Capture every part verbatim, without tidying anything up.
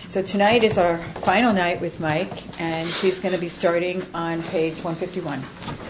So tonight is our final night with Mike, and he's going to be starting on page one fifty-one.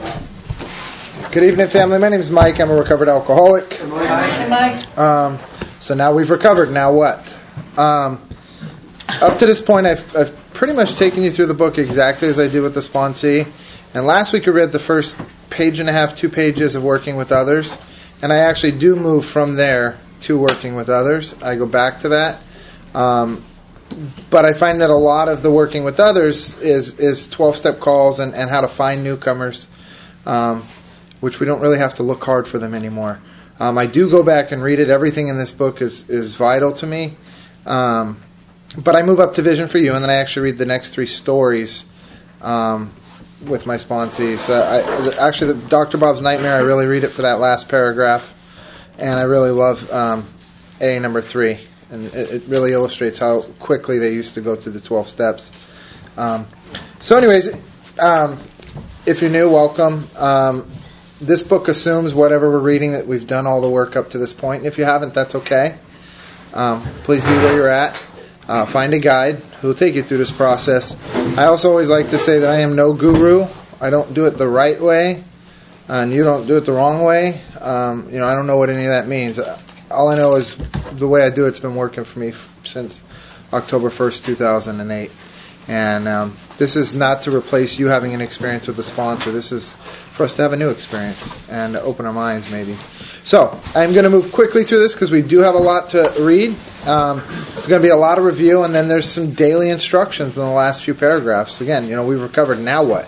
Good evening, family. My name is Mike. I'm a recovered alcoholic. Hi, Mike. Um, so now we've recovered. Now what? Um, up to this point, I've, I've pretty much taken you through the book exactly as I did with the sponsee. And last week we read the first page and a half, two pages of working with others. And I actually do move from there to working with others. I go back to that. Um, but I find that a lot of the working with others is is twelve-step calls and, and how to find newcomers, um, which we don't really have to look hard for them anymore. Um, I do go back and read it. Everything in this book is, is vital to me. Um, but I move up to Vision for You, and then I actually read the next three stories um, with my sponsees. Uh, I, actually, the Doctor Bob's Nightmare, I really read it for that last paragraph. And I really love um, A number three. And it, it really illustrates how quickly they used to go through the twelve steps. Um, so anyways, um, if you're new, welcome. Um, this book assumes whatever we're reading that we've done all the work up to this point. And if you haven't, that's okay. Um, please be where you're at. Uh, find a guide who will take you through this process. I also always like to say that I am no guru. I don't do it the right way, and you don't do it the wrong way. Um, you know, I don't know what any of that means. All I know is the way I do it's been working for me since October first, two thousand eight. And um, this is not to replace you having an experience with a sponsor. This is for us to have a new experience and to open our minds, maybe. So I'm going to move quickly through this because we do have a lot to read. Um, it's going to be a lot of review, and then there's some daily instructions in the last few paragraphs. Again, you know, we've recovered. Now what?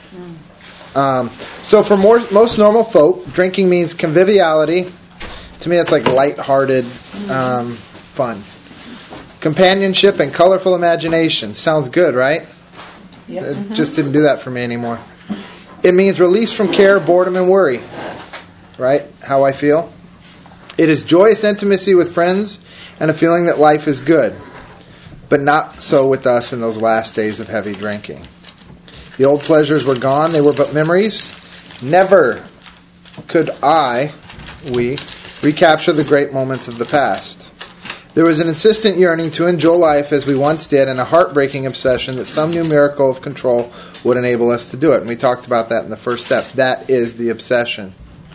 Mm. Um, so for more, most normal folk, drinking means conviviality. To me, that's like lighthearted um, fun. Companionship and colorful imagination. Sounds good, right? Yep. It Mm-hmm. just didn't do that for me anymore. It means release from care, boredom, and worry. Right? How I feel. It is joyous intimacy with friends and a feeling that life is good. But not so with us in those last days of heavy drinking. The old pleasures were gone. They were but memories. Never could I, we, recapture the great moments of the past. There was an insistent yearning to enjoy life as we once did, and a heartbreaking obsession that some new miracle of control would enable us to do it. And we talked about that in the first step. That is the obsession.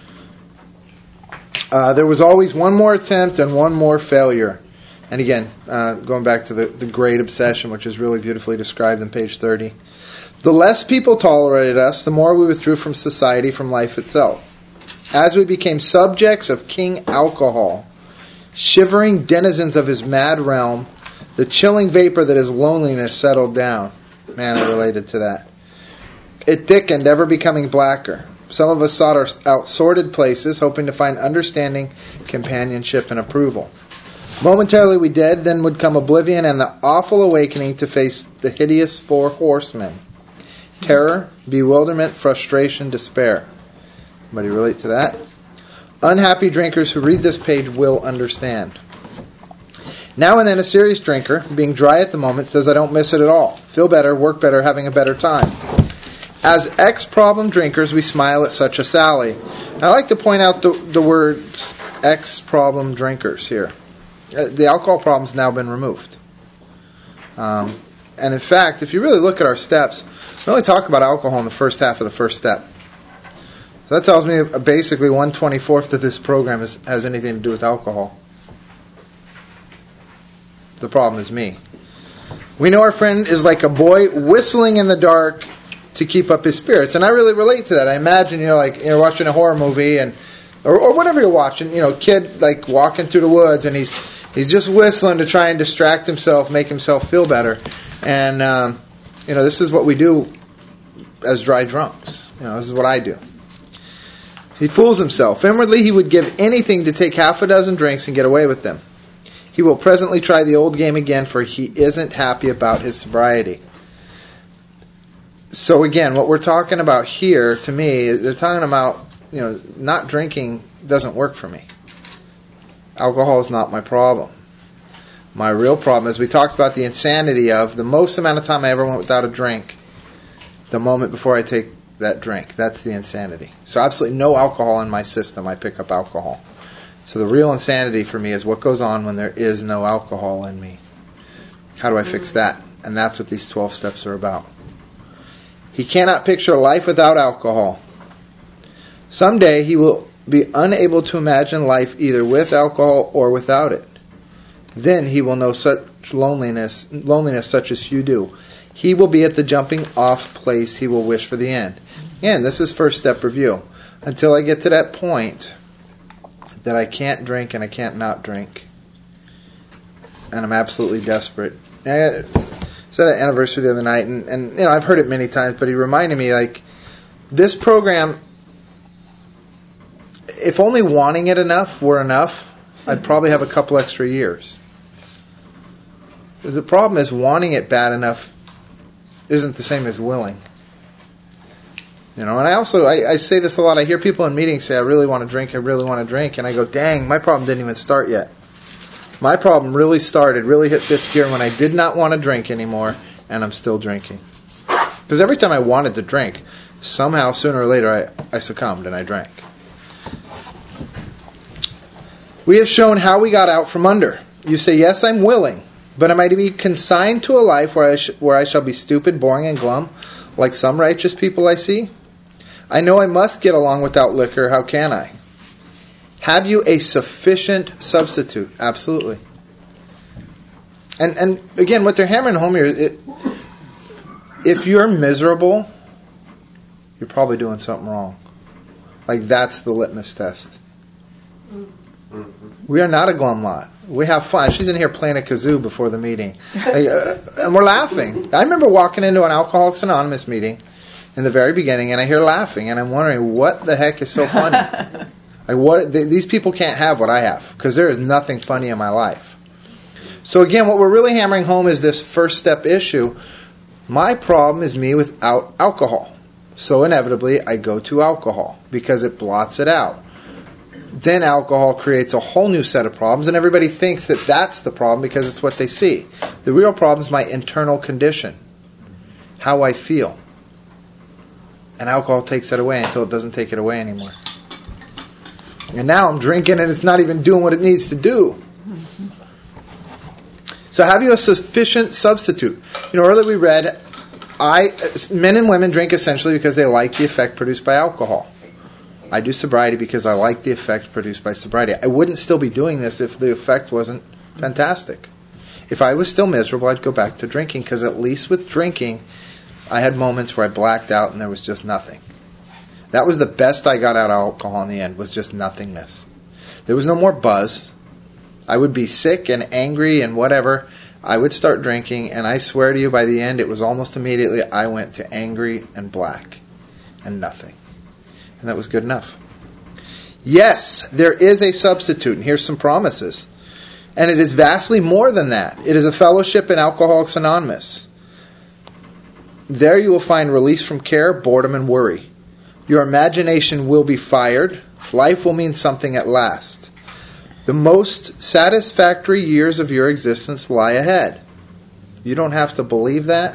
Uh, there was always one more attempt and one more failure. And again, uh, going back to the, the great obsession, which is really beautifully described in page thirty. The less people tolerated us, the more we withdrew from society, from life itself. As we became subjects of King Alcohol, shivering denizens of his mad realm, the chilling vapor that is loneliness settled down. Man, I related to that. It thickened, ever becoming blacker. Some of us sought out sordid places, hoping to find understanding, companionship, and approval. Momentarily we did, then would come oblivion and the awful awakening to face the hideous four horsemen. Terror, bewilderment, frustration, despair. Anybody relate to that? Unhappy drinkers who read this page will understand. Now and then a serious drinker, being dry at the moment, says, I don't miss it at all. Feel better, work better, having a better time. As ex-problem drinkers, we smile at such a sally. I like to point out the, the words ex-problem drinkers here. Uh, the alcohol problem's now been removed. Um, and in fact, if you really look at our steps, we only talk about alcohol in the first half of the first step. So that tells me basically one twenty-fourth of this program is, has anything to do with alcohol. The problem is me. We know our friend is like a boy whistling in the dark to keep up his spirits. And I really relate to that. I imagine, you know, like you're watching a horror movie and or, or whatever you're watching, you know, kid like walking through the woods and he's he's just whistling to try and distract himself, make himself feel better. And, um, you know, this is what we do as dry drunks. You know, this is what I do. He fools himself. Inwardly, he would give anything to take half a dozen drinks and get away with them. He will presently try the old game again, for he isn't happy about his sobriety. So again, what we're talking about here, to me, they're talking about, you know, not drinking doesn't work for me. Alcohol is not my problem. My real problem is we talked about the insanity of the most amount of time I ever went without a drink, the moment before I take that drink. That's the insanity. So absolutely no alcohol in my system. I pick up alcohol. So the real insanity for me is what goes on when there is no alcohol in me. How do I fix that? And that's what these twelve steps are about. He cannot picture life without alcohol. Someday he will be unable to imagine life either with alcohol or without it. Then he will know such loneliness, loneliness such as few do. He will be at the jumping off place he will wish for the end. Again, this is first step review. Until I get to that point that I can't drink and I can't not drink, and I'm absolutely desperate. I was at an anniversary the other night, and, and you know I've heard it many times, but he reminded me, like, this program, if only wanting it enough were enough, I'd probably have a couple extra years. The problem is wanting it bad enough isn't the same as willing. You know, and I also, I, I say this a lot. I hear people in meetings say, I really want to drink, I really want to drink. And I go, dang, my problem didn't even start yet. My problem really started, really hit fifth gear when I did not want to drink anymore, and I'm still drinking. Because every time I wanted to drink, somehow, sooner or later, I, I succumbed and I drank. We have shown how we got out from under. You say, yes, I'm willing, but am I to be consigned to a life where I, sh- where I shall be stupid, boring, and glum, like some righteous people I see? I know I must get along without liquor. How can I? Have you a sufficient substitute? Absolutely. And and again, what they're hammering home here, it, if you're miserable, you're probably doing something wrong. Like, that's the litmus test. We are not a glum lot. We have fun. She's in here playing a kazoo before the meeting. Like, uh, and we're laughing. I remember walking into an Alcoholics Anonymous meeting in the very beginning, and I hear laughing, and I'm wondering, what the heck is so funny? Like, what? Th- these people can't have what I have, because there is nothing funny in my life. So again, what we're really hammering home is this first step issue. My problem is me without alcohol. So inevitably, I go to alcohol, because it blots it out. Then alcohol creates a whole new set of problems, and everybody thinks that that's the problem because it's what they see. The real problem is my internal condition, how I feel. And alcohol takes it away until it doesn't take it away anymore. And now I'm drinking and it's not even doing what it needs to do. So have you a sufficient substitute? You know, earlier we read, I men and women drink essentially because they like the effect produced by alcohol. I do sobriety because I like the effect produced by sobriety. I wouldn't still be doing this if the effect wasn't fantastic. If I was still miserable, I'd go back to drinking, because at least with drinking, I had moments where I blacked out and there was just nothing. That was the best I got out of alcohol in the end, was just nothingness. There was no more buzz. I would be sick and angry and whatever. I would start drinking, and I swear to you, by the end, it was almost immediately I went to angry and black and nothing. And that was good enough. Yes, there is a substitute, and here's some promises. And it is vastly more than that. It is a fellowship in Alcoholics Anonymous. There you will find release from care, boredom, and worry. Your imagination will be fired. Life will mean something at last. The most satisfactory years of your existence lie ahead. You don't have to believe that,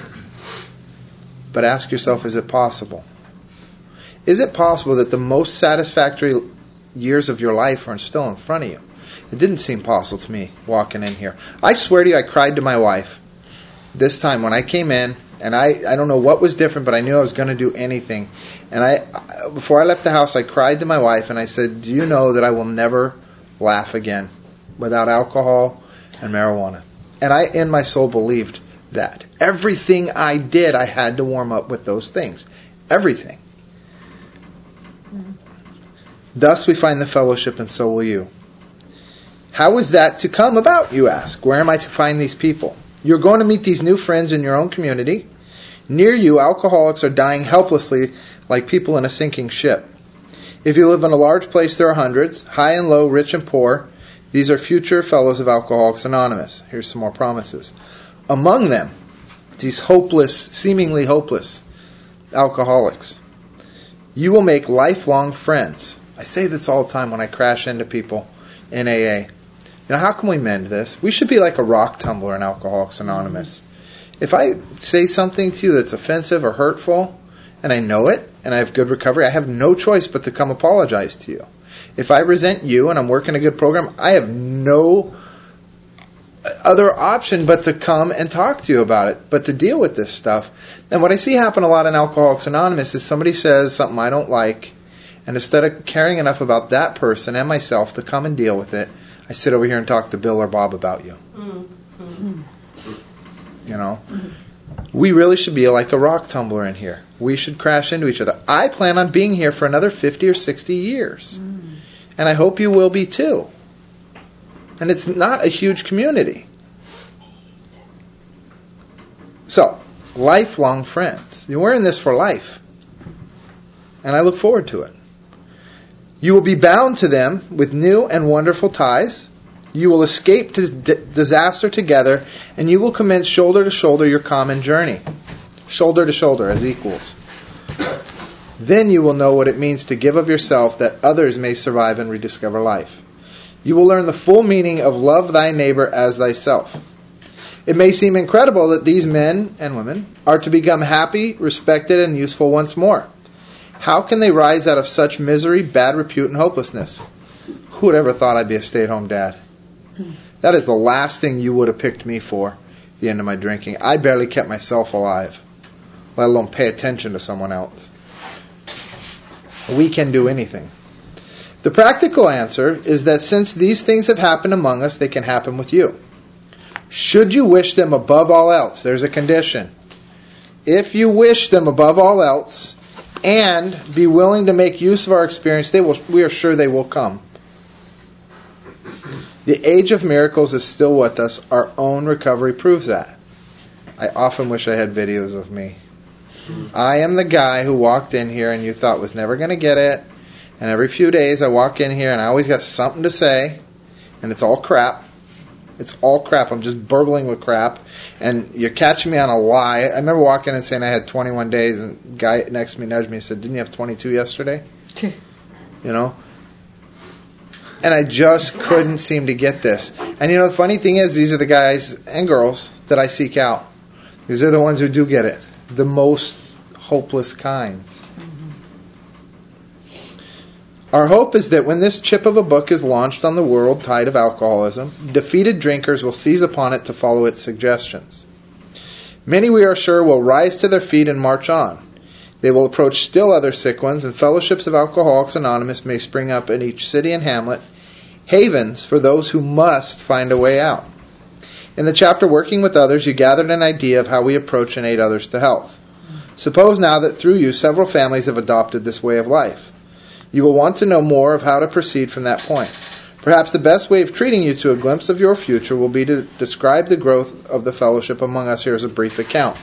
but ask yourself, is it possible? Is it possible that the most satisfactory years of your life are still in front of you? It didn't seem possible to me walking in here. I swear to you, I cried to my wife this time when I came in, and I, I don't know what was different, but I knew I was going to do anything. And I, before I left the house, I cried to my wife, and I said, do you know that I will never laugh again without alcohol and marijuana? And I, in my soul, believed that. Everything I did, I had to warm up with those things. Everything. Mm-hmm. Thus we find the fellowship, and so will you. How is that to come about, you ask? Where am I to find these people? You're going to meet these new friends in your own community. Near you, alcoholics are dying helplessly like people in a sinking ship. If you live in a large place, there are hundreds, high and low, rich and poor. These are future fellows of Alcoholics Anonymous. Here's some more promises. Among them, these hopeless, seemingly hopeless alcoholics, you will make lifelong friends. I say this all the time when I crash into people in A A. You know, how can we mend this? We should be like a rock tumbler in Alcoholics Anonymous. If I say something to you that's offensive or hurtful, and I know it, and I have good recovery, I have no choice but to come apologize to you. If I resent you and I'm working a good program, I have no other option but to come and talk to you about it, but to deal with this stuff. And what I see happen a lot in Alcoholics Anonymous is somebody says something I don't like, and instead of caring enough about that person and myself to come and deal with it, I sit over here and talk to Bill or Bob about you. Mm-hmm. You know? Mm-hmm. We really should be like a rock tumbler in here. We should crash into each other. I plan on being here for another fifty or sixty years. Mm. And I hope you will be too. And it's not a huge community. So, lifelong friends. We're in this for life. And I look forward to it. You will be bound to them with new and wonderful ties. You will escape to d- disaster together, and you will commence shoulder to shoulder your common journey. Shoulder to shoulder as equals. Then you will know what it means to give of yourself that others may survive and rediscover life. You will learn the full meaning of love thy neighbor as thyself. It may seem incredible that these men and women are to become happy, respected, and useful once more. How can they rise out of such misery, bad repute, and hopelessness? Who would ever thought I'd be a stay-at-home dad? That is the last thing you would have picked me for, the end of my drinking. I barely kept myself alive, let alone pay attention to someone else. We can do anything. The practical answer is that since these things have happened among us, they can happen with you. Should you wish them above all else, there's a condition. If you wish them above all else and be willing to make use of our experience, they will. We are sure they will come. The age of miracles is still with us. Our own recovery proves that. I often wish I had videos of me. I am the guy who walked in here and you thought was never going to get it. And every few days I walk in here and I always got something to say. And it's all crap. It's all crap. I'm just burbling with crap. And you're catching me on a lie. I remember walking in and saying I had twenty-one days. And the guy next to me nudged me and said, didn't you have twenty-two yesterday? You know? And I just couldn't seem to get this. And you know, the funny thing is, these are the guys and girls that I seek out. These are the ones who do get it. The most hopeless kinds. Mm-hmm. Our hope is that when this chip of a book is launched on the world tide of alcoholism, defeated drinkers will seize upon it to follow its suggestions. Many, we are sure, will rise to their feet and march on. They will approach still other sick ones, and fellowships of Alcoholics Anonymous may spring up in each city and hamlet, havens for those who must find a way out. In the chapter Working with Others, you gathered an idea of how we approach and aid others to health. Suppose now that through you several families have adopted this way of life. You will want to know more of how to proceed from that point. Perhaps the best way of treating you to a glimpse of your future will be to describe the growth of the fellowship among us here as a brief account.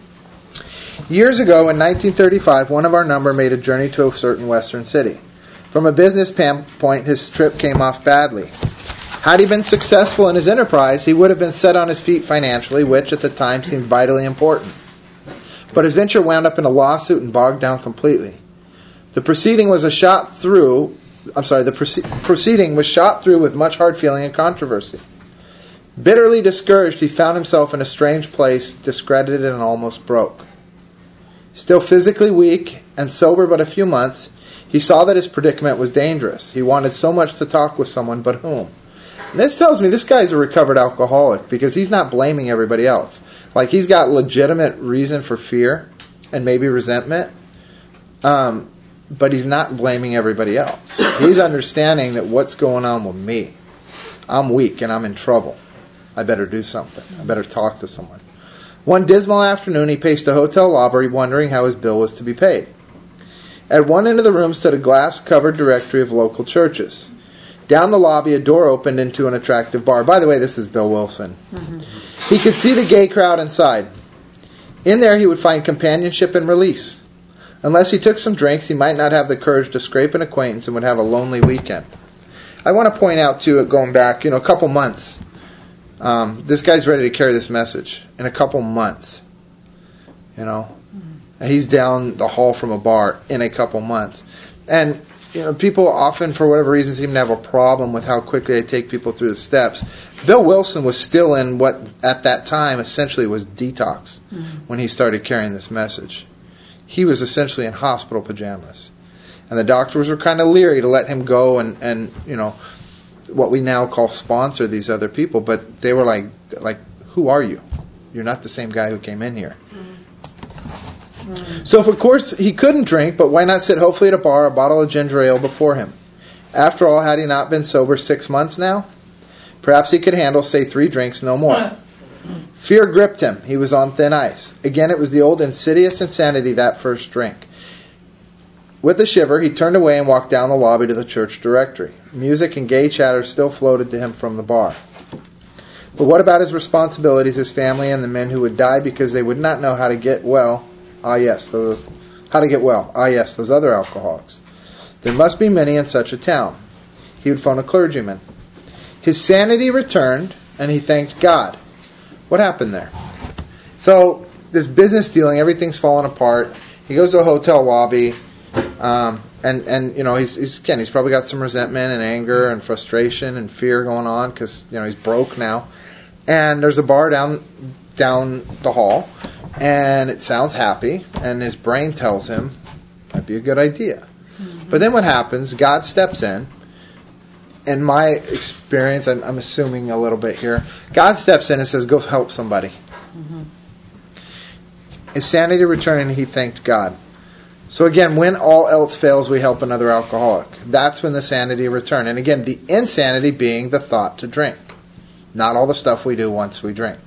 Years ago, in nineteen thirty-five, one of our number made a journey to a certain western city. From a business standpoint, his trip came off badly. Had he been successful in his enterprise, he would have been set on his feet financially, which at the time seemed vitally important. But his venture wound up in a lawsuit and bogged down completely. The proceeding was a shot through. I'm sorry. The proce- proceeding was shot through with much hard feeling and controversy. Bitterly discouraged, he found himself in a strange place, discredited and almost broke. Still physically weak and sober but a few months, he saw that his predicament was dangerous. He wanted so much to talk with someone, but whom? And this tells me this guy's a recovered alcoholic because he's not blaming everybody else. Like, he's got legitimate reason for fear and maybe resentment, um, but he's not blaming everybody else. He's understanding that what's going on with me. I'm weak and I'm in trouble. I better do something. I better talk to someone. One dismal afternoon, he paced a hotel lobby wondering how his bill was to be paid. At one end of the room stood a glass-covered directory of local churches. Down the lobby, a door opened into an attractive bar. By the way, this is Bill Wilson. Mm-hmm. He could see the gay crowd inside. In there, he would find companionship and release. Unless he took some drinks, he might not have the courage to scrape an acquaintance and would have a lonely weekend. I want to point out, too, going back, you know, a couple months, Um, this guy's ready to carry this message in a couple months. You know, mm-hmm. He's down the hall from a bar in a couple months, and you know, people often, for whatever reason, seem to have a problem with how quickly they take people through the steps. Bill Wilson was still in what at that time essentially was detox mm-hmm. when he started carrying this message. He was essentially in hospital pajamas, and the doctors were kind of leery to let him go and and you know. what we now call sponsor these other people, but they were like, like, who are you? You're not the same guy who came in here. Mm. So, of course, he couldn't drink, but why not sit hopefully at a bar, a bottle of ginger ale before him? After all, had he not been sober six months now? Perhaps he could handle, say, three drinks, no more. Fear gripped him. He was on thin ice. Again, it was the old insidious insanity, that first drink. With a shiver, he turned away and walked down the lobby to the church directory. Music and gay chatter still floated to him from the bar. But what about his responsibilities, his family, and the men who would die because they would not know how to get well? Ah, yes, those, how to get well. Ah, yes, those other alcoholics. There must be many in such a town. He would phone a clergyman. His sanity returned, and he thanked God. What happened there? So, this business dealing, everything's falling apart. He goes to a hotel lobby. Um, and, and you know, he's, he's again, he's probably got some resentment and anger and frustration and fear going on because, you know, he's broke now. And there's a bar down down the hall, and it sounds happy, and his brain tells him, might be a good idea. Mm-hmm. But then what happens, God steps in. In my experience, I'm, I'm assuming a little bit here, God steps in and says, go help somebody. Mm-hmm. His sanity returned, and he thanked God. So again, when all else fails, we help another alcoholic. That's when the sanity returned. And again, the insanity being the thought to drink. Not all the stuff we do once we drink.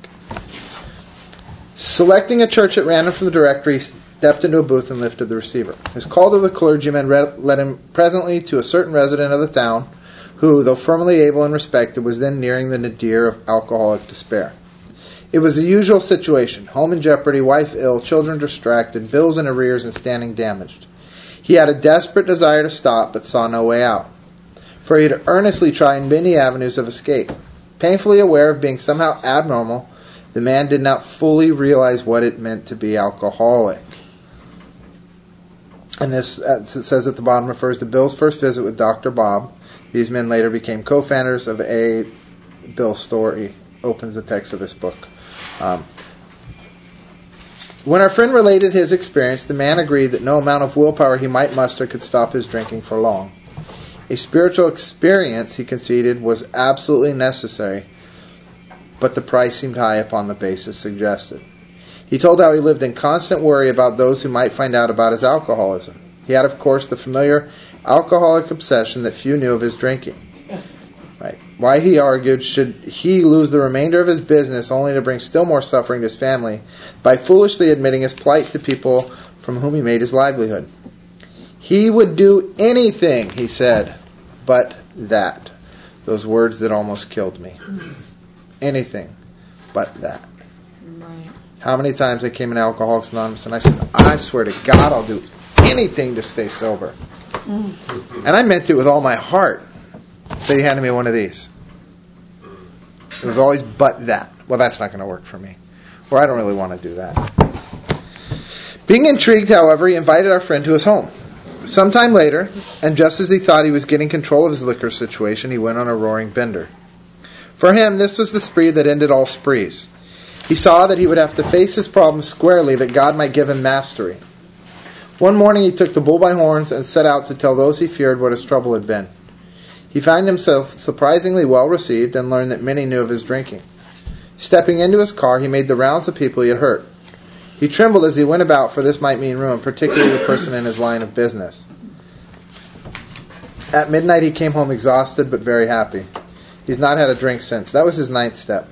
Selecting a church at random from the directory, he stepped into a booth and lifted the receiver. His call to the clergyman led him presently to a certain resident of the town who, though firmly able and respected, was then nearing the nadir of alcoholic despair. It was the usual situation. Home in jeopardy, wife ill, children distracted, bills in arrears, and standing damaged. He had a desperate desire to stop, but saw no way out. For he had earnestly tried many avenues of escape. Painfully aware of being somehow abnormal, the man did not fully realize what it meant to be alcoholic. And this, as it says at the bottom, refers to Bill's first visit with Doctor Bob. These men later became co-founders of A. Bill's story opens the text of this book. Um, when our friend related his experience, the man agreed that no amount of willpower he might muster could stop his drinking for long. A spiritual experience, he conceded, was absolutely necessary, but the price seemed high upon the basis suggested. He told how he lived in constant worry about those who might find out about his alcoholism. He had, of course, the familiar alcoholic obsession that few knew of his drinking. Right. Why, he argued, should he lose the remainder of his business only to bring still more suffering to his family by foolishly admitting his plight to people from whom he made his livelihood? He would do anything, he said, but that. Those words that almost killed me. Anything but that. Right. How many times I came in Alcoholics Anonymous and I said, I swear to God I'll do anything to stay sober. Mm. And I meant it with all my heart. So he handed me one of these. It was always but that. Well, that's not going to work for me. Or I don't really want to do that. Being intrigued, however, he invited our friend to his home. Sometime later, and just as he thought he was getting control of his liquor situation, he went on a roaring bender. For him, this was the spree that ended all sprees. He saw that he would have to face his problems squarely, that God might give him mastery. One morning he took the bull by horns and set out to tell those he feared what his trouble had been. He found himself surprisingly well received and learned that many knew of his drinking. Stepping into his car, he made the rounds of people he had hurt. He trembled as he went about, for this might mean ruin, particularly the person in his line of business. At midnight he came home exhausted but very happy. He's not had a drink since. That was his ninth step.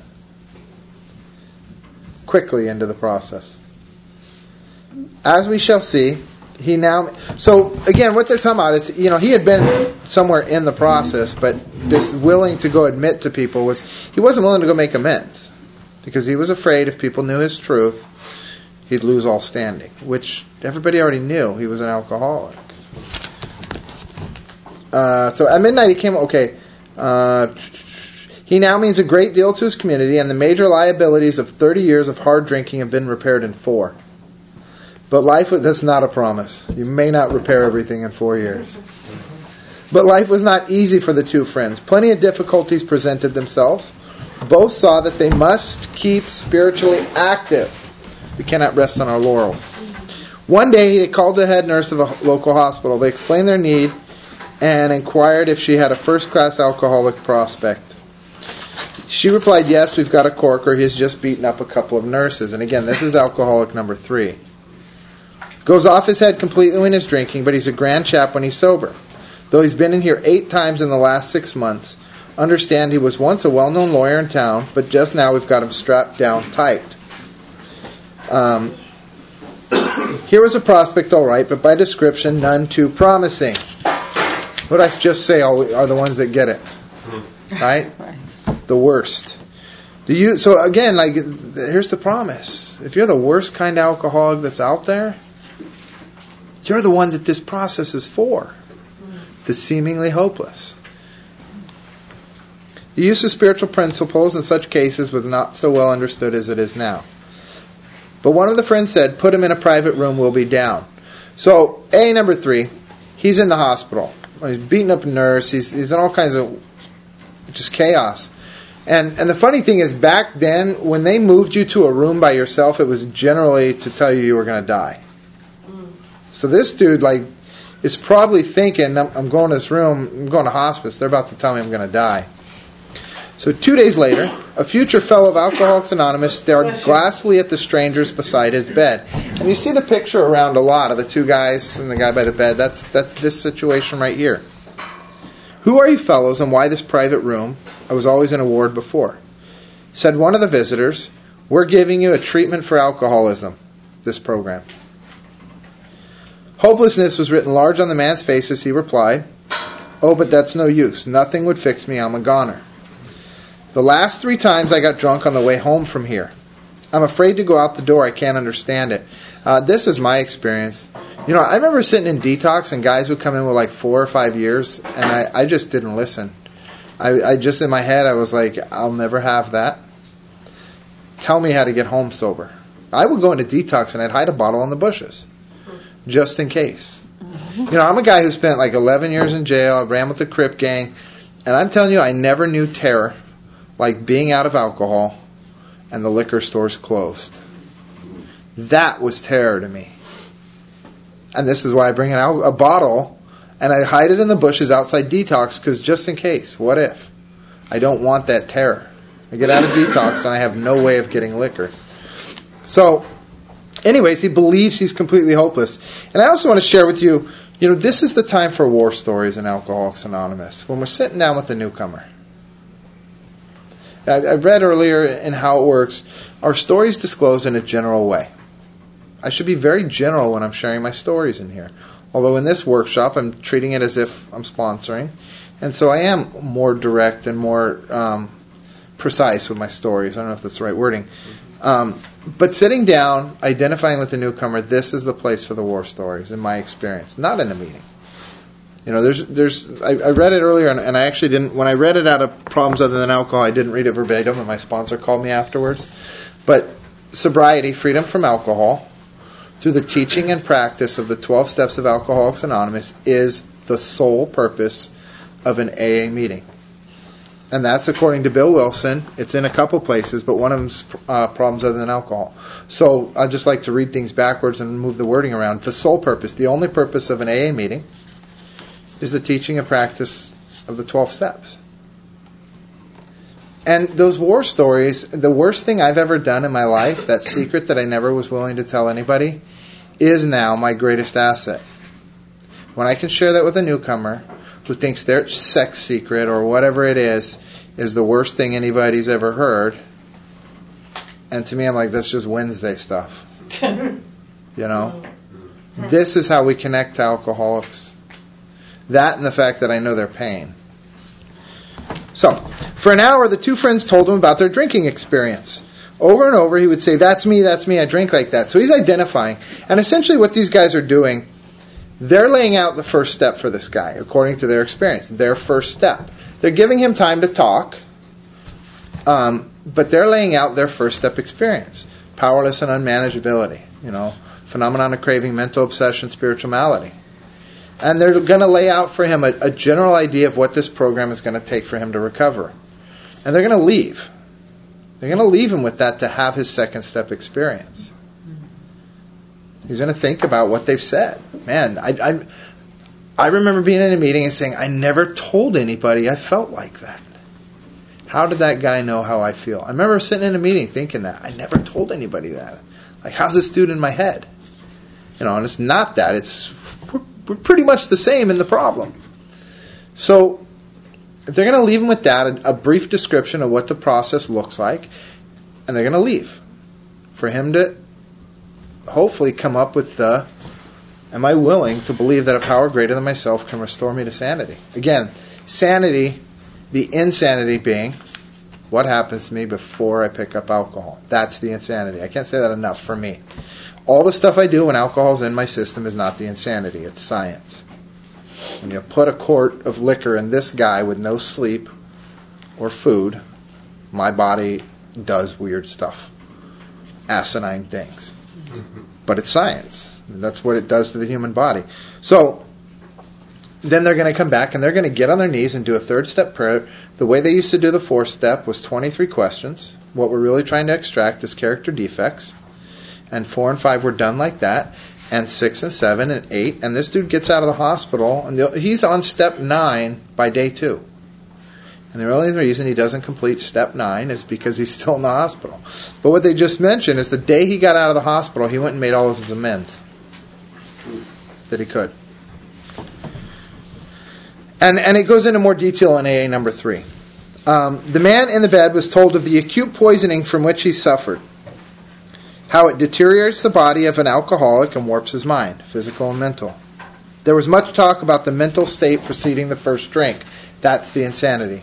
Quickly into the process. As we shall see, he now... So, again, what they're talking about is, you know, he had been somewhere in the process, but this willing to go admit to people was... He wasn't willing to go make amends. Because he was afraid if people knew his truth, he'd lose all standing. Which everybody already knew. He was an alcoholic. Uh, so, at midnight he came... Okay. Uh, he now means a great deal to his community, and the major liabilities of thirty years of hard drinking have been repaired in four. But life, that's not a promise. You may not repair everything in four years. But life was not easy for the two friends. Plenty of difficulties presented themselves. Both saw that they must keep spiritually active. We cannot rest on our laurels. One day, he called the head nurse of a local hospital. They explained their need and inquired if she had a first-class alcoholic prospect. She replied, yes, we've got a corker. He's just beaten up a couple of nurses. And again, this is alcoholic number three. Goes off his head completely when he's drinking, but he's a grand chap when he's sober. Though he's been in here eight times in the last six months, understand he was once a well-known lawyer in town, but just now we've got him strapped down tight. Um, here was a prospect, all right, but by description, none too promising. What I just say are the ones that get it, right? The worst. Do you? So again, like, here's the promise. If you're the worst kind of alcoholic that's out there, you're the one that this process is for. The seemingly hopeless. The use of spiritual principles in such cases was not so well understood as it is now. But one of the friends said, put him in a private room, we'll be down. So, A, number three, he's in the hospital. He's beating up a nurse. He's, he's in all kinds of just chaos. And and the funny thing is, back then, when they moved you to a room by yourself, it was generally to tell you you were going to die. So this dude, like, is probably thinking, I'm, I'm going to this room, I'm going to hospice. They're about to tell me I'm going to die. So two days later, a future fellow of Alcoholics Anonymous stared glassily at the strangers beside his bed. And you see the picture around a lot of the two guys and the guy by the bed. That's that's this situation right here. Who are you fellows and why this private room? I was always in a ward before. Said one of the visitors, we're giving you a treatment for alcoholism, this program. Hopelessness was written large on the man's face as he replied, oh, but that's no use. Nothing would fix me. I'm a goner. The last three times I got drunk on the way home from here. I'm afraid to go out the door. I can't understand it. Uh, this is my experience. You know, I remember sitting in detox and guys would come in with like four or five years and I, I just didn't listen. I, I just, in my head, I was like, I'll never have that. Tell me how to get home sober. I would go into detox and I'd hide a bottle in the bushes just in case. You know, I'm a guy who spent like eleven years in jail. I ran with the Crip gang. And I'm telling you, I never knew terror like being out of alcohol and the liquor stores closed. That was terror to me. And this is why I bring out a bottle and I hide it in the bushes outside detox, because just in case, what if? I don't want that terror. I get out of detox and I have no way of getting liquor. So, anyways, he believes he's completely hopeless. And I also want to share with you, you know, this is the time for war stories in Alcoholics Anonymous, when we're sitting down with the newcomer. I read earlier in how it works, our stories disclose in a general way. I should be very general when I'm sharing my stories in here. Although in this workshop, I'm treating it as if I'm sponsoring. And so I am more direct and more um, precise with my stories. I don't know if that's the right wording. Um, but sitting down, identifying with the newcomer, this is the place for the war stories, in my experience. Not in a meeting. You know, there's, there's. I, I read it earlier, and, and I actually didn't. When I read it out of Problems Other Than Alcohol, I didn't read it verbatim, and my sponsor called me afterwards. But sobriety, freedom from alcohol, through the teaching and practice of the twelve steps of Alcoholics Anonymous, is the sole purpose of an A A meeting. And that's according to Bill Wilson. It's in a couple places, but one of them's uh, Problems Other Than Alcohol. So I'd just like to read things backwards and move the wording around. The sole purpose, the only purpose of an A A meeting, is the teaching and practice of the twelve steps. And those war stories, the worst thing I've ever done in my life, that secret that I never was willing to tell anybody, is now my greatest asset. When I can share that with a newcomer who thinks their sex secret or whatever it is, is the worst thing anybody's ever heard, and to me I'm like, that's just Wednesday stuff. You know? This is how we connect to alcoholics. That and the fact that I know their pain. So, for an hour, the two friends told him about their drinking experience. Over and over, he would say, that's me, that's me, I drink like that. So he's identifying. And essentially what these guys are doing, they're laying out the first step for this guy, according to their experience. Their first step. They're giving him time to talk, um, but they're laying out their first step experience. Powerless and unmanageability. You know, phenomenon of craving, mental obsession, spiritual malady. And they're going to lay out for him a, a general idea of what this program is going to take for him to recover. And they're going to leave. They're going to leave him with that to have his second step experience. He's going to think about what they've said. Man, I, I, I remember being in a meeting and saying, I never told anybody I felt like that. How did that guy know how I feel? I remember sitting in a meeting thinking that. I never told anybody that. Like, how's this dude in my head? You know, and it's not that. It's we're, we're pretty much the same in the problem. So they're going to leave him with that, a, a brief description of what the process looks like, and they're going to leave. For him to hopefully come up with the, am I willing to believe that a power greater than myself can restore me to sanity? Again, sanity, the insanity being, what happens to me before I pick up alcohol? That's the insanity. I can't say that enough for me. All the stuff I do when alcohol's in my system is not the insanity. It's science. When you put a quart of liquor in this guy with no sleep or food, my body does weird stuff. Asinine things. But it's science. That's what it does to the human body. So then they're going to come back and they're going to get on their knees and do a third step prayer. The way they used to do the fourth step was twenty-three questions. What we're really trying to extract is character defects. And four and five were done like that. And six and seven and eight. And this dude gets out of the hospital. And he's on step nine by day two. And the only reason he doesn't complete step nine is because he's still in the hospital. But what they just mentioned is the day he got out of the hospital, he went and made all of his amends that he could. And and it goes into more detail in A A number three. Um, the man in the bed was told of the acute poisoning from which he suffered, how it deteriorates the body of an alcoholic and warps his mind, physical and mental. There was much talk about the mental state preceding the first drink. That's the insanity.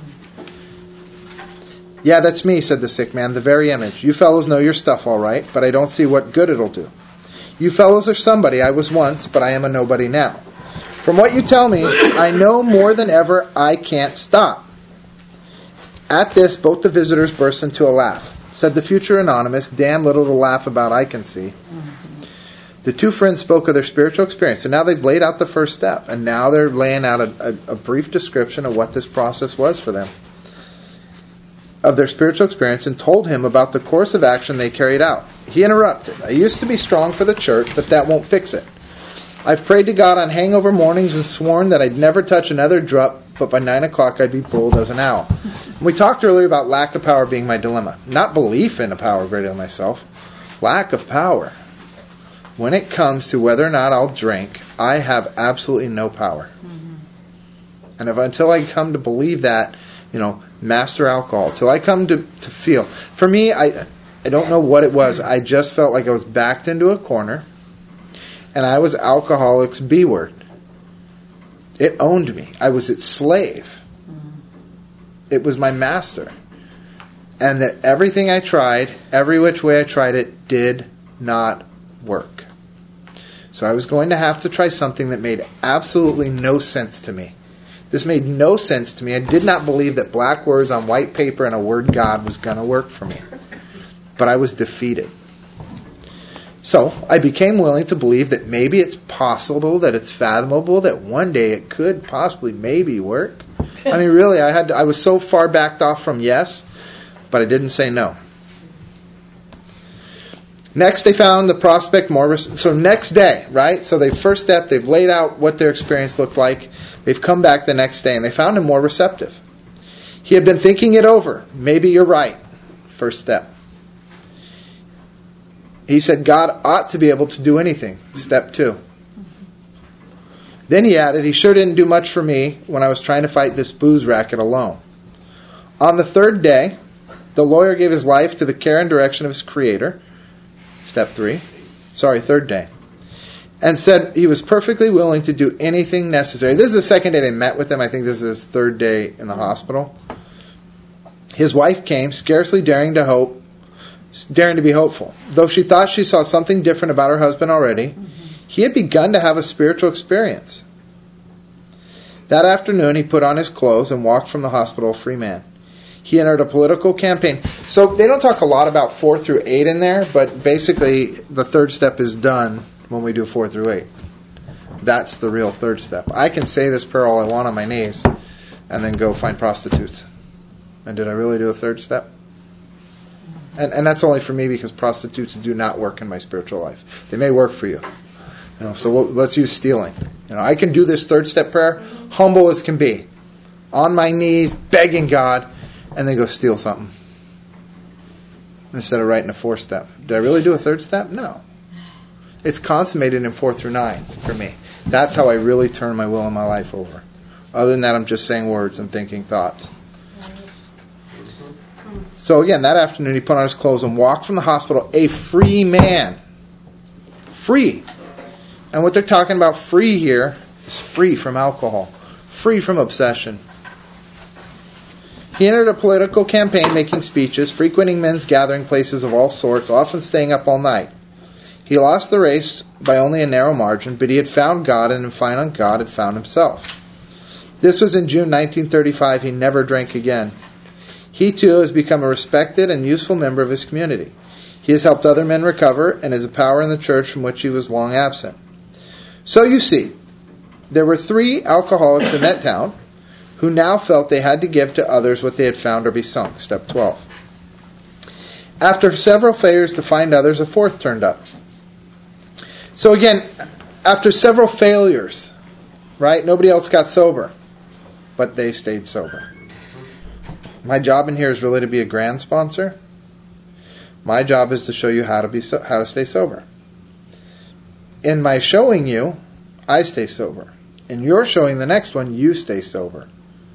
Yeah, that's me, said the sick man, the very image. You fellows know your stuff all right, but I don't see what good it'll do. You fellows are somebody I was once, but I am a nobody now. From what you tell me, I know more than ever I can't stop. At this, both the visitors burst into a laugh. Said the future anonymous, damn little to laugh about I can see. The two friends spoke of their spiritual experience. So now they've laid out the first step. And now they're laying out a, a, a brief description of what this process was for them. Of their spiritual experience, and told him about the course of action they carried out. He interrupted. I used to be strong for the church, but that won't fix it. I've prayed to God on hangover mornings and sworn that I'd never touch another drop, but by nine o'clock I'd be bold as an owl. We talked earlier about lack of power being my dilemma. Not belief in a power greater than myself. Lack of power. When it comes to whether or not I'll drink, I have absolutely no power. Mm-hmm. And if until I come to believe that, you know, master alcohol, till I come to, to feel. For me, I I don't know what it was. I just felt like I was backed into a corner, and I was alcoholic's B word. It owned me. I was its slave. It was my master. And that everything I tried, every which way I tried it, did not work. So I was going to have to try something that made absolutely no sense to me. This made no sense to me. I did not believe that black words on white paper and a word God was going to work for me. But I was defeated. So I became willing to believe that maybe it's possible, that it's fathomable, that one day it could possibly maybe work. I mean, really, I had to, I was so far backed off from yes, but I didn't say no. Next, they found the prospect more... Res- so next day, right? So they first step, they've laid out what their experience looked like. They've come back the next day, and they found him more receptive. He had been thinking it over. Maybe you're right. First step. He said God ought to be able to do anything. Step two. Then he added, he sure didn't do much for me when I was trying to fight this booze racket alone. On the third day, the lawyer gave his life to the care and direction of his creator. Step three. Sorry, third day. And said he was perfectly willing to do anything necessary. This is the second day they met with him. I think this is his third day in the hospital. His wife came, scarcely daring to hope, daring to be hopeful. Though she thought she saw something different about her husband already, mm-hmm. He had begun to have a spiritual experience. That afternoon, he put on his clothes and walked from the hospital a free man. He entered a political campaign. So they don't talk a lot about four through eight in there, but basically the third step is done when we do four through eight. That's the real third step. I can say this prayer all I want on my knees and then go find prostitutes. And did I really do a third step? And and that's only for me because prostitutes do not work in my spiritual life. They may work for you. You know, so we'll, let's use stealing. You know, I can do this third step prayer, humble as can be, on my knees, begging God, and then go steal something instead of writing a four step. Did I really do a third step? No. It's consummated in four through nine for me. That's how I really turn my will and my life over. Other than that, I'm just saying words and thinking thoughts. So again, that afternoon he put on his clothes and walked from the hospital a free man. Free. And what they're talking about free here is free from alcohol. Free from obsession. He entered a political campaign making speeches, frequenting men's gathering places of all sorts, often staying up all night. He lost the race by only a narrow margin, but he had found God, and in finding God had found himself. This was in June nineteen thirty-five. He never drank again. He too has become a respected and useful member of his community. He has helped other men recover and is a power in the church from which he was long absent. So you see, there were three alcoholics in that town who now felt they had to give to others what they had found or be sunk. Step twelve. After several failures to find others, a fourth turned up. So again, after several failures, right, nobody else got sober, but they stayed sober. My job in here is really to be a grand sponsor. My job is to show you how to be so, how to stay sober. In my showing you, I stay sober. In your showing the next one, you stay sober.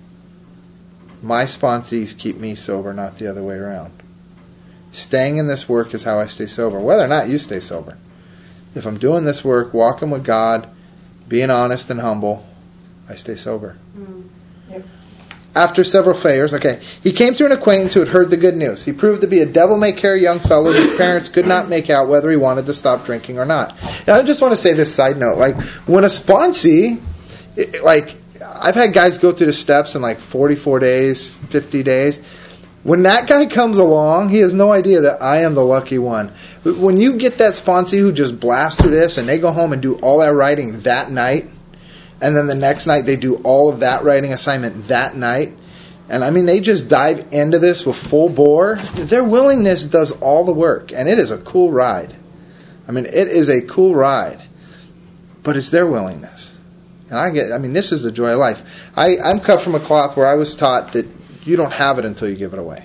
My sponsees keep me sober, not the other way around. Staying in this work is how I stay sober, whether or not you stay sober. If I'm doing this work, walking with God, being honest and humble, I stay sober. Mm. Yep. After several failures, okay, he came to an acquaintance who had heard the good news. He proved to be a devil-may-care young fellow whose parents could not make out whether he wanted to stop drinking or not. Now, I just want to say this side note. Like, when a sponsee, it, like, I've had guys go through the steps in like forty-four days, fifty days. When that guy comes along, he has no idea that I am the lucky one. When you get that sponsee who just blasts through this and they go home and do all that writing that night, and then the next night they do all of that writing assignment that night, and I mean they just dive into this with full bore, their willingness does all the work, and it is a cool ride. I mean, it is a cool ride, but it's their willingness. And I get, I mean, this is the joy of life. I, I'm cut from a cloth where I was taught that you don't have it until you give it away.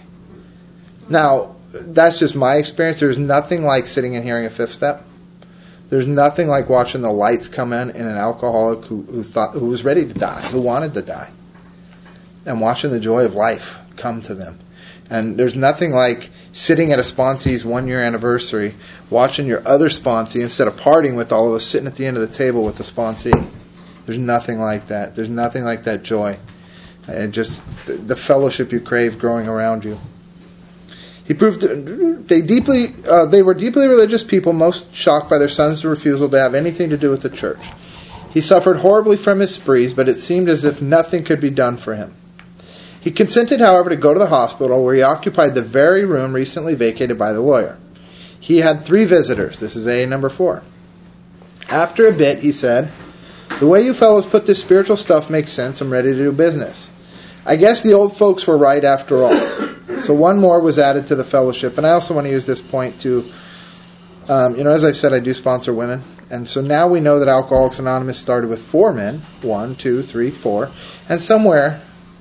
Now, that's just my experience. There's nothing like sitting and hearing a fifth step. There's nothing like watching the lights come in in an alcoholic who, who thought who was ready to die, who wanted to die, and watching the joy of life come to them. And there's nothing like sitting at a sponsee's one-year anniversary, watching your other sponsee, instead of partying with all of us, sitting at the end of the table with the sponsee. There's nothing like that. There's nothing like that joy. And just the fellowship you crave growing around you. He proved they deeply uh, they were deeply religious people, most shocked by their son's refusal to have anything to do with the church. He suffered horribly from his sprees, but it seemed as if nothing could be done for him. He consented, however, to go to the hospital, where he occupied the very room recently vacated by the lawyer. He had three visitors. This is A number four. After a bit, he said, "The way you fellows put this spiritual stuff makes sense. I'm ready to do business. I guess the old folks were right after all." So one more was added to the fellowship. And I also want to use this point to, um, you know, as I've said, I do sponsor women. And so now we know that Alcoholics Anonymous started with four men. One, two, three, four. And somewhere,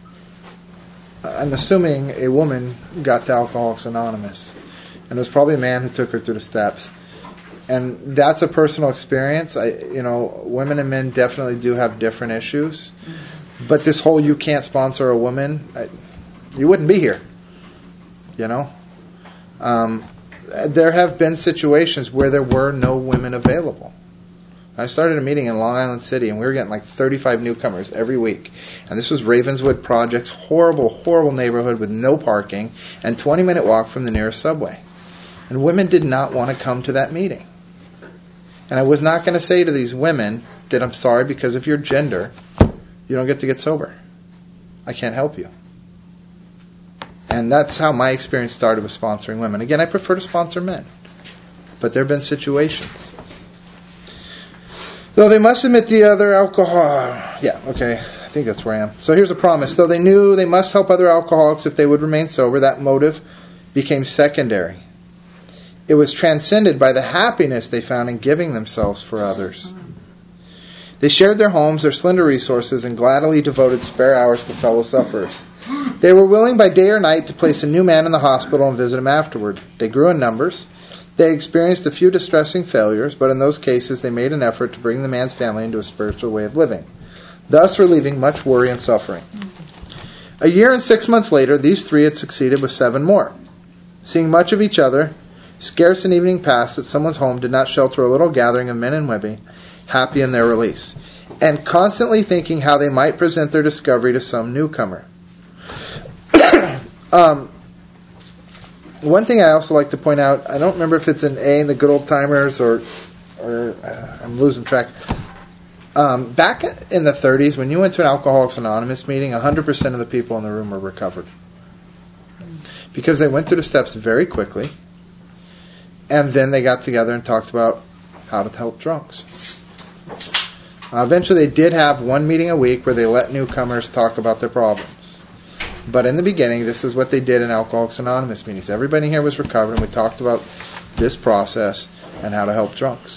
I'm assuming a woman got to Alcoholics Anonymous. And it was probably a man who took her through the steps. And that's a personal experience. I, you know, women and men definitely do have different issues. But this whole you can't sponsor a woman, I, you wouldn't be here. You know? Um, there have been situations where there were no women available. I started a meeting in Long Island City, and we were getting like thirty-five newcomers every week. And this was Ravenswood Projects, horrible, horrible neighborhood with no parking, and twenty-minute walk from the nearest subway. And women did not want to come to that meeting. And I was not going to say to these women that I'm sorry because of your gender, you don't get to get sober. I can't help you. And that's how my experience started with sponsoring women. Again, I prefer to sponsor men. But there have been situations. Though they must admit the other alcohol... Yeah, okay, I think that's where I am. So here's a promise. Though they knew they must help other alcoholics if they would remain sober, that motive became secondary. It was transcended by the happiness they found in giving themselves for others. They shared their homes, their slender resources, and gladly devoted spare hours to fellow sufferers. They were willing by day or night to place a new man in the hospital and visit him afterward. They grew in numbers. They experienced a few distressing failures, but in those cases they made an effort to bring the man's family into a spiritual way of living, thus relieving much worry and suffering. A year and six months later, these three had succeeded with seven more. Seeing much of each other, scarce an evening passed that someone's home did not shelter a little gathering of men and women, happy in their release, and constantly thinking how they might present their discovery to some newcomer. um, one thing I also like to point out, I don't remember if it's in A in the Good Old Timers or, or uh, I'm losing track. Um, back in the thirties, when you went to an Alcoholics Anonymous meeting, one hundred percent of the people in the room were recovered. Because they went through the steps very quickly, and then they got together and talked about how to help drunks. Uh, eventually, they did have one meeting a week where they let newcomers talk about their problems. But in the beginning, this is what they did in Alcoholics Anonymous meetings. Everybody here was recovered, and we talked about this process and how to help drunks.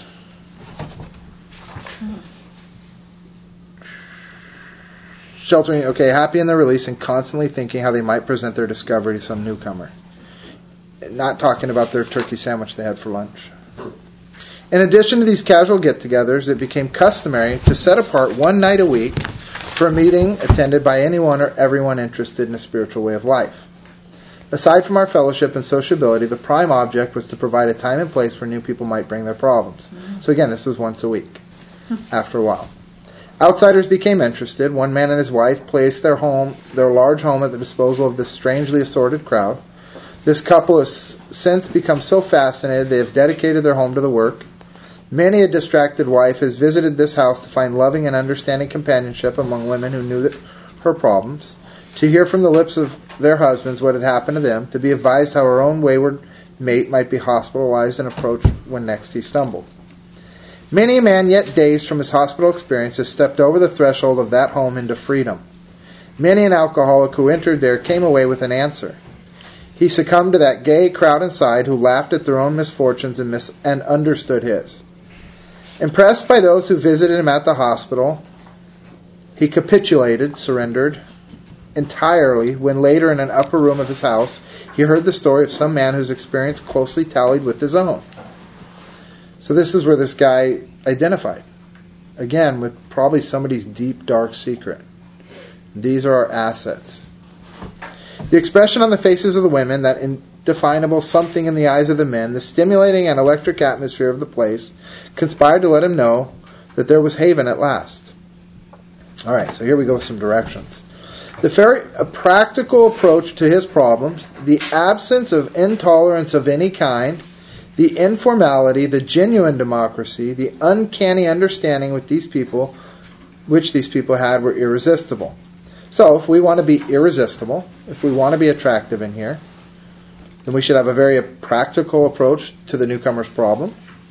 Sheltering, okay, happy in their release and constantly thinking how they might present their discovery to some newcomer. Not talking about their turkey sandwich they had for lunch. In addition to these casual get-togethers, it became customary to set apart one night a week for a meeting attended by anyone or everyone interested in a spiritual way of life. Aside from our fellowship and sociability, the prime object was to provide a time and place where new people might bring their problems. So again, this was once a week, after a while. Outsiders became interested. One man and his wife placed their home, their large home at the disposal of this strangely assorted crowd. This couple has since become so fascinated they have dedicated their home to the work. Many a distracted wife has visited this house to find loving and understanding companionship among women who knew that her problems, to hear from the lips of their husbands what had happened to them, to be advised how her own wayward mate might be hospitalized and approached when next he stumbled. Many a man yet dazed from his hospital experience has stepped over the threshold of that home into freedom. Many an alcoholic who entered there came away with an answer. He succumbed to that gay crowd inside who laughed at their own misfortunes and, mis- and understood his. Impressed by those who visited him at the hospital, he capitulated, surrendered entirely when later in an upper room of his house he heard the story of some man whose experience closely tallied with his own. So this is where this guy identified. Again, with probably somebody's deep, dark secret. These are our assets. The expression on the faces of the women, that indefinable something in the eyes of the men, the stimulating and electric atmosphere of the place, conspired to let him know that there was haven at last. All right, so here we go with some directions. The very a practical approach to his problems, the absence of intolerance of any kind, the informality, the genuine democracy, the uncanny understanding with these people, which these people had, were irresistible. So, if we want to be irresistible, if we want to be attractive in here, then we should have a very practical approach to the newcomer's problem.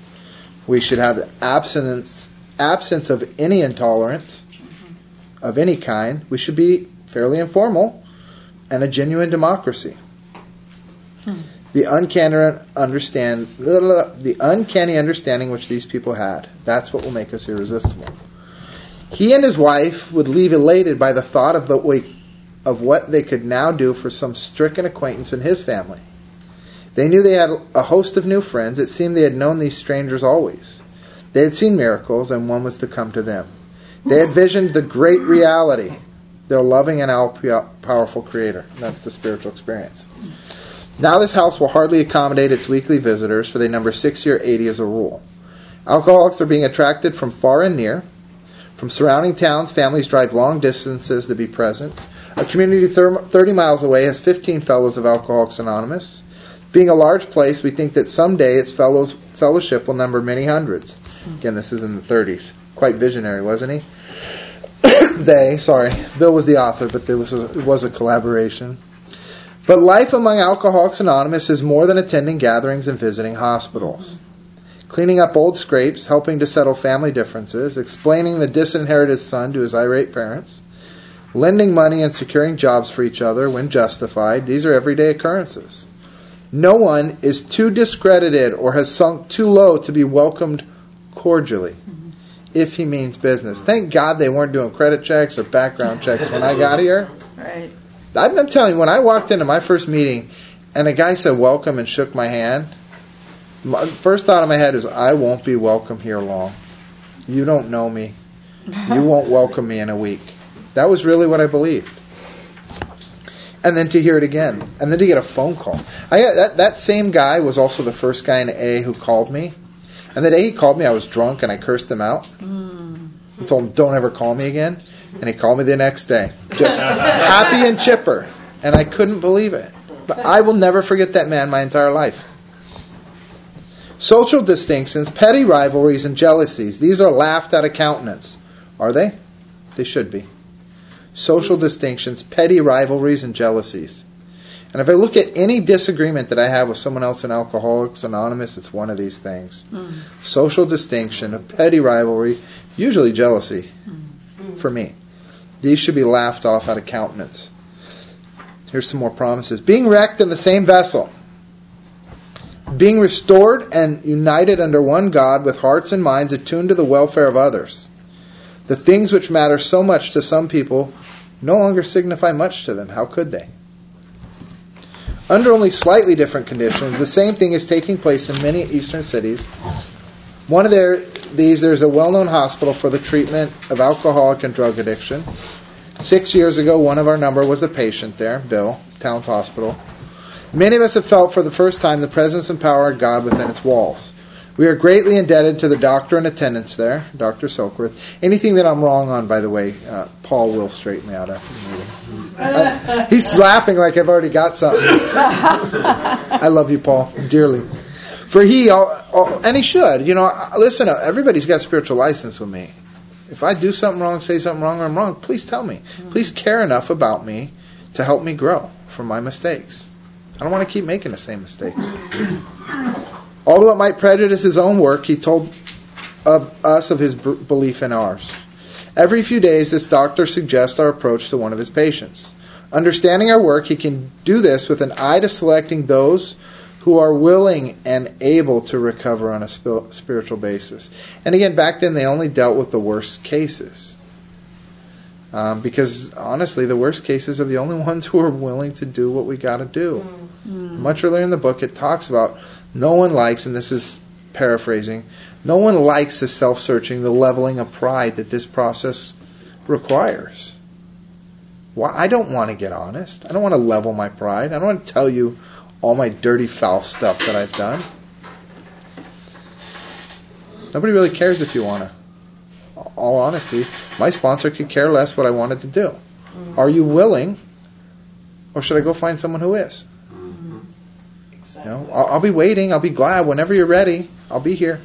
We should have the absence, absence of any intolerance of any kind. We should be fairly informal and a genuine democracy. Hmm. The uncanny understand the uncanny understanding which these people had. That's what will make us irresistible. He and his wife would leave elated by the thought of the of what they could now do for some stricken acquaintance in his family. They knew they had a host of new friends. It seemed they had known these strangers always. They had seen miracles, and one was to come to them. They had visioned the great reality, their loving and all-powerful Creator. That's the spiritual experience. Now this house will hardly accommodate its weekly visitors, for they number sixty or eighty as a rule. Alcoholics are being attracted from far and near. From surrounding towns, families drive long distances to be present. A community thirty miles away has fifteen fellows of Alcoholics Anonymous. Being a large place, we think that someday its fellows, fellowship will number many hundreds. Again, this is in the thirties. Quite visionary, wasn't he? They, sorry, Bill was the author, but there was a, it was a collaboration. But life among Alcoholics Anonymous is more than attending gatherings and visiting hospitals. Cleaning up old scrapes, helping to settle family differences, explaining the disinherited son to his irate parents, lending money and securing jobs for each other when justified, these are everyday occurrences. No one is too discredited or has sunk too low to be welcomed cordially. if he means business. Thank God they weren't doing credit checks or background checks when I got here. Right. I'm telling you, when I walked into my first meeting and a guy said welcome and shook my hand, my first thought in my head is, I won't be welcome here long. You don't know me. You won't welcome me in a week. That was really what I believed. And then to hear it again. And then to get a phone call. I that, that same guy was also the first guy in A who called me. And the day he called me, I was drunk and I cursed him out. Mm. I told him, don't ever call me again. And he called me the next day. Just happy and chipper. And I couldn't believe it. But I will never forget that man my entire life. Social distinctions, petty rivalries, and jealousies. These are laughed out of countenance. Are they? They should be. Social distinctions, petty rivalries, and jealousies. And if I look at any disagreement that I have with someone else in Alcoholics Anonymous, it's one of these things. Mm. Social distinction, a petty rivalry, usually jealousy, mm. for me. These should be laughed off out of countenance. Here's some more promises. Being wrecked in the same vessel. Being restored and united under one God with hearts and minds attuned to the welfare of others. The things which matter so much to some people no longer signify much to them. How could they? Under only slightly different conditions, the same thing is taking place in many eastern cities. One of their, these, there's a well-known hospital for the treatment of alcoholic and drug addiction. Six years ago, one of our number was a patient there, Bill, Towns Hospital. Many of us have felt for the first time the presence and power of God within its walls. We are greatly indebted to the doctor in attendance there, Doctor Silkworth. Anything that I'm wrong on, by the way, uh, Paul will straighten me out after the meeting. Uh, he's laughing like I've already got something. I love you, Paul, dearly. For he, all, all, and he should, you know, listen, everybody's got spiritual license with me. If I do something wrong, say something wrong, or I'm wrong, please tell me. Please care enough about me to help me grow from my mistakes. I don't want to keep making the same mistakes. Although it might prejudice his own work, he told of us of his b- belief in ours. Every few days, this doctor suggests our approach to one of his patients. Understanding our work, he can do this with an eye to selecting those who are willing and able to recover on a sp- spiritual basis. And again, back then, they only dealt with the worst cases. Um, because, honestly, the worst cases are the only ones who are willing to do what we got to do. Mm. Much earlier in the book, it talks about no one likes, and this is paraphrasing, no one likes the self-searching, the leveling of pride that this process requires. Why? I don't want to get honest. I don't want to level my pride. I don't want to tell you all my dirty, foul stuff that I've done. Nobody really cares if you want to. All honesty, my sponsor could care less what I wanted to do. Mm-hmm. Are you willing, or should I go find someone who is? Mm-hmm. Exactly. You know, I'll, I'll be waiting. I'll be glad whenever you're ready. I'll be here.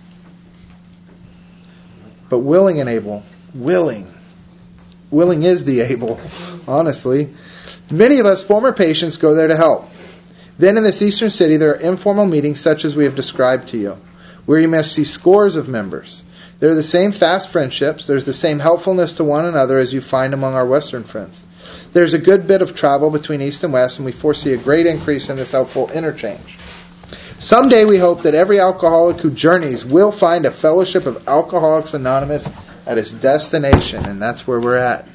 But willing and able, willing, willing is the able. Honestly, many of us former patients go there to help. Then in this eastern city, there are informal meetings such as we have described to you, where you must see scores of members. There are the same fast friendships. There's the same helpfulness to one another as you find among our Western friends. There's a good bit of travel between East and West, and we foresee a great increase in this helpful interchange. Someday we hope that every alcoholic who journeys will find a fellowship of Alcoholics Anonymous at its destination, and that's where we're at.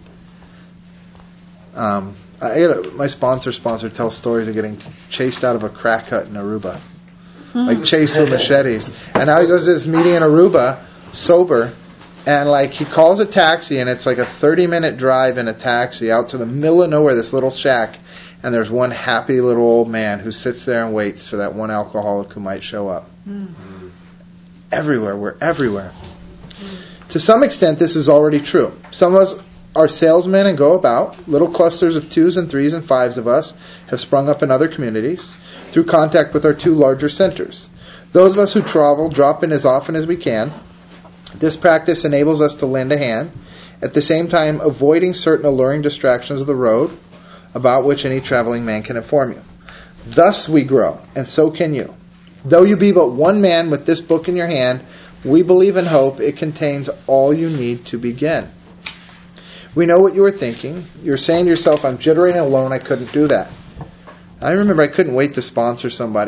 Um, I gotta, my sponsor sponsor tells stories of getting chased out of a crack hut in Aruba. Like chased with machetes. And now he goes to this meeting in Aruba, sober, and like he calls a taxi, and it's like a thirty minute drive in a taxi out to the middle of nowhere, this little shack, and there's one happy little old man who sits there and waits for that one alcoholic who might show up. Mm-hmm. Everywhere, we're everywhere. Mm-hmm. To some extent, this is already true. Some of us are salesmen and go about. Little clusters of twos and threes and fives of us have sprung up in other communities through contact with our two larger centers. Those of us who travel drop in as often as we can. This practice enables us to lend a hand, at the same time avoiding certain alluring distractions of the road about which any traveling man can inform you. Thus we grow, and so can you. Though you be but one man with this book in your hand, we believe and hope it contains all you need to begin. We know what you are thinking. You're saying to yourself, I'm jittering alone, I couldn't do that. I remember I couldn't wait to sponsor somebody.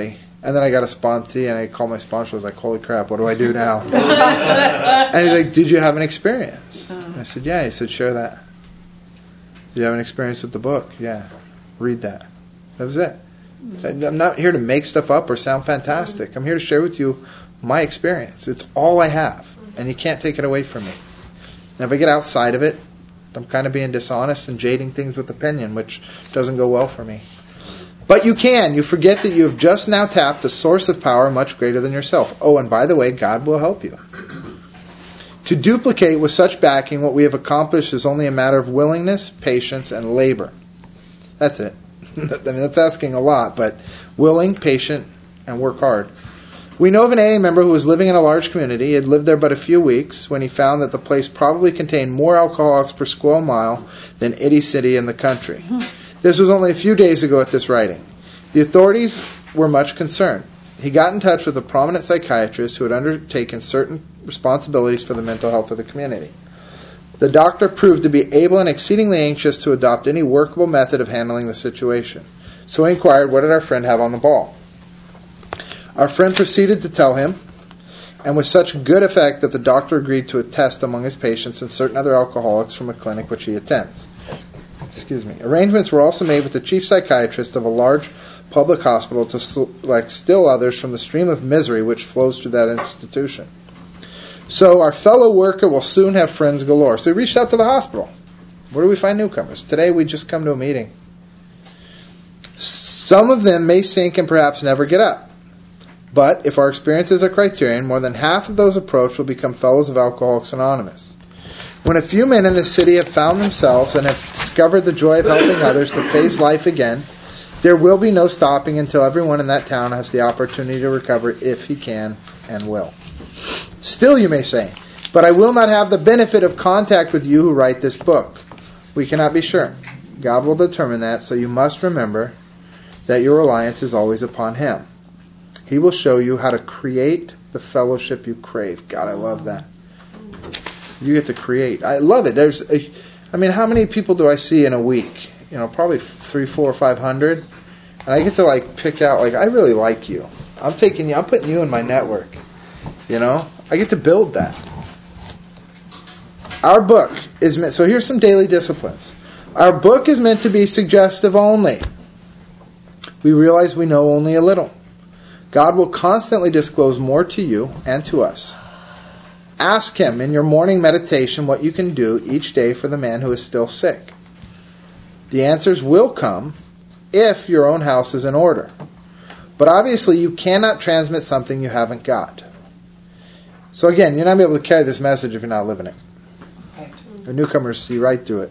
And then I got a sponsee, and I called my sponsor. I was like, holy crap, what do I do now? And he's like, did you have an experience? And I said, yeah. He said, share that. Did you have an experience with the book? Yeah. Read that. That was it. I'm not here to make stuff up or sound fantastic. I'm here to share with you my experience. It's all I have, and you can't take it away from me. And if I get outside of it, I'm kind of being dishonest and jading things with opinion, which doesn't go well for me. But you can. You forget that you have just now tapped a source of power much greater than yourself. Oh, and by the way, God will help you. To duplicate with such backing what we have accomplished is only a matter of willingness, patience, and labor. That's it. I mean, that's asking a lot, but willing, patient, and work hard. We know of an A A member who was living in a large community. He had lived there but a few weeks when he found that the place probably contained more alcoholics per square mile than any city in the country. This was only a few days ago at this writing. The authorities were much concerned. He got in touch with a prominent psychiatrist who had undertaken certain responsibilities for the mental health of the community. The doctor proved to be able and exceedingly anxious to adopt any workable method of handling the situation. So he inquired, what did our friend have on the ball? Our friend proceeded to tell him, and with such good effect that the doctor agreed to a test among his patients and certain other alcoholics from a clinic which he attends. Excuse me. Arrangements were also made with the chief psychiatrist of a large public hospital to select still others from the stream of misery which flows through that institution. So our fellow worker will soon have friends galore. So he reached out to the hospital. Where do we find newcomers? Today we just come to a meeting. Some of them may sink and perhaps never get up. But if our experience is a criterion, more than half of those approached will become fellows of Alcoholics Anonymous. When a few men in this city have found themselves and have discovered the joy of helping others to face life again, there will be no stopping until everyone in that town has the opportunity to recover if he can and will. Still, you may say, but I will not have the benefit of contact with you who write this book. We cannot be sure. God will determine that, so you must remember that your reliance is always upon Him. He will show you how to create the fellowship you crave. God, I love that. You get to create. I love it. There's, a, I mean, how many people do I see in a week? You know, probably three, four, five hundred. And I get to like pick out, like, I really like you. I'm taking you, I'm putting you in my network. You know, I get to build that. Our book is meant, so here's some daily disciplines. Our book is meant to be suggestive only. We realize we know only a little. God will constantly disclose more to you and to us. Ask Him in your morning meditation what you can do each day for the man who is still sick. The answers will come if your own house is in order. But obviously you cannot transmit something you haven't got. So again, you're not going to be able to carry this message if you're not living it. The newcomers see right through it.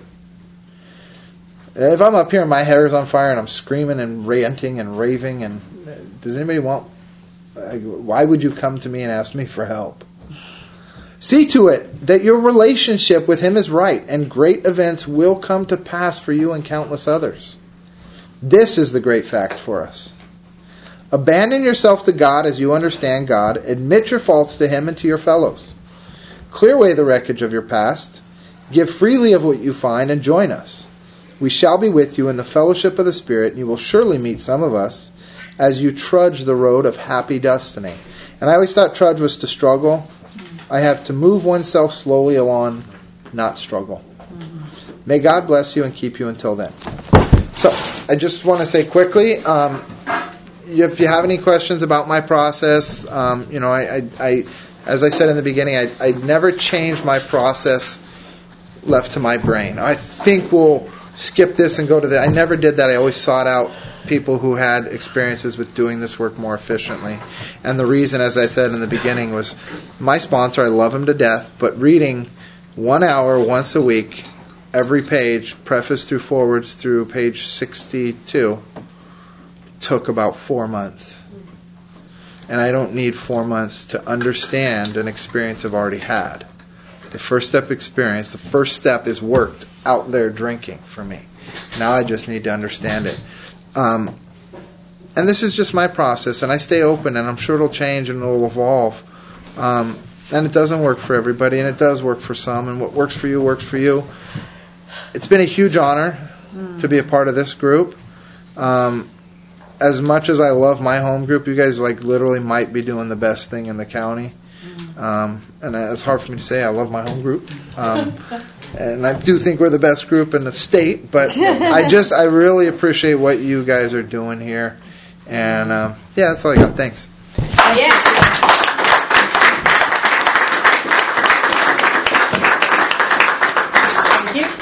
If I'm up here and my hair is on fire and I'm screaming and ranting and raving, and does anybody want, why would you come to me and ask me for help? See to it that your relationship with Him is right, and great events will come to pass for you and countless others. This is the great fact for us. Abandon yourself to God as you understand God. Admit your faults to Him and to your fellows. Clear away the wreckage of your past. Give freely of what you find and join us. We shall be with you in the fellowship of the Spirit, and you will surely meet some of us as you trudge the road of happy destiny. And I always thought trudge was to struggle. I have to move oneself slowly along, not struggle. May God bless you and keep you until then. So, I just want to say quickly, um, if you have any questions about my process, um, you know, I, I, I, as I said in the beginning, I, I never change my process left to my brain. I think we'll skip this and go to the... I never did that. I always sought out people who had experiences with doing this work more efficiently. And the reason, as I said in the beginning, was my sponsor, I love him to death, but reading one hour once a week, every page, preface through forwards through page sixty-two, took about four months. And I don't need four months to understand an experience I've already had. The first step experience, the first step is worked out there drinking for me. Now I just need to understand it. Um, and this is just my process, and I stay open, and I'm sure it'll change and it'll evolve. Um, and it doesn't work for everybody, and it does work for some, and what works for you works for you. It's been a huge honor mm. to be a part of this group. Um, as much as I love my home group, you guys like literally might be doing the best thing in the county. Um, and it's hard for me to say I love my home group. Um, and I do think we're the best group in the state, but I just, I really appreciate what you guys are doing here. And um, yeah, that's all I got. Thanks. Yeah.